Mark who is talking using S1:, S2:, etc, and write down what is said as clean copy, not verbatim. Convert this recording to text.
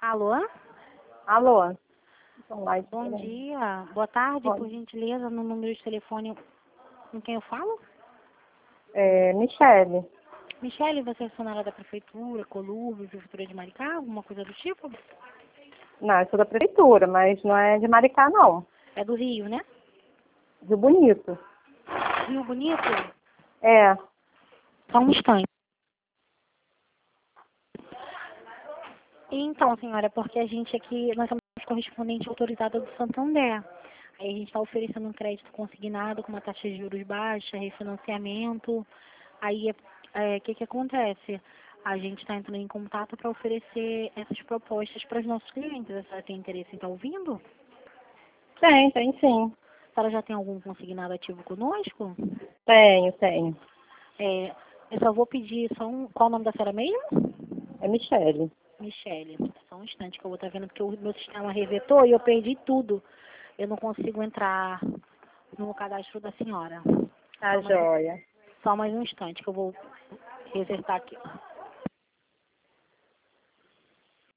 S1: Alô?
S2: Alô?
S1: Bom dia. Boa tarde, por gentileza, no número de telefone com quem eu falo?
S2: Michele.
S1: Michele, você é funcionária da prefeitura, Colúrbio, prefeitura de Maricá, alguma coisa do tipo?
S2: Não, eu sou da prefeitura, mas não é de Maricá, não.
S1: É do Rio, né?
S2: Rio Bonito.
S1: Rio Bonito?
S2: É.
S1: Só um instante. Então, senhora, porque a gente aqui, nós somos correspondente autorizada do Santander. Aí a gente está oferecendo um crédito consignado com uma taxa de juros baixa, refinanciamento. Aí, o que acontece? A gente está entrando em contato para oferecer essas propostas para os nossos clientes. A senhora tem interesse em estar ouvindo?
S2: Tem sim.
S1: A senhora já tem algum consignado ativo conosco?
S2: Tenho.
S1: Eu só vou pedir qual o nome da senhora mesmo?
S2: É Michele.
S1: Michele, só um instante que eu vou estar vendo, porque o meu sistema resetou e eu perdi tudo. Eu não consigo entrar no cadastro da senhora.
S2: Tá joia.
S1: Só mais um instante que eu vou resetar aqui.